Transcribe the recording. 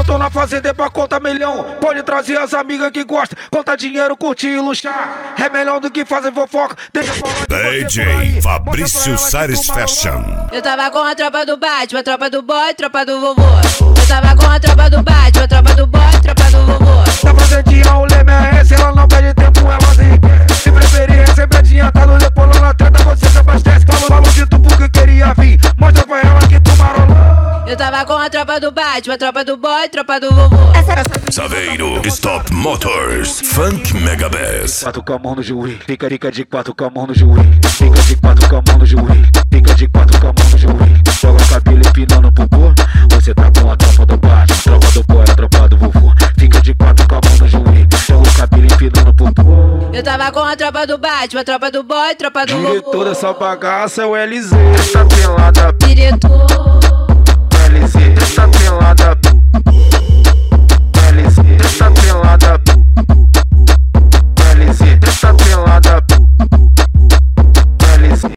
Eu tô na fazenda é pra contar milhão. Pode trazer as amigas que gostam. Contar dinheiro, curtir e luxar. É melhor do que fazer fofoca. Deixa eu falar de DJ Fabrício Sares Fashion. Eu tava com a tropa do Batman, a tropa do boy, tropa do vovô. Eu tava com a tropa do Batman, a tropa do boy, tropa do vovô. Na fazendinha o leme é esse, ela não perde tempo, ela se enriquece. Se preferir, é sempre adiantado, depois lá na treta você se abastece. Falou de tu porque queria vir, mostra pra ela que tu marolou. Eu tava com a tropa do Batman, a tropa do boy, tropa do vovô. Saveiro Stop Motors Funk Mega Bass. Quatro com a mão no joelho, fica de quatro com a mão no joelho. Fica de quatro com a mão no joelho, fica de quatro com a mão no joelho. Joga o cabelo empinando o popô, você tá com a tropa do Batman, tropa do boy, a tropa do vovô. Fica de quatro com a mão no joelho, joga o cabelo empinando o popô. Eu tava com a tropa do Batman, a tropa do boy, tropa do vovô. Diretor dessa bagaça é o LZ, essa pelada Diretor LZ, essa pelada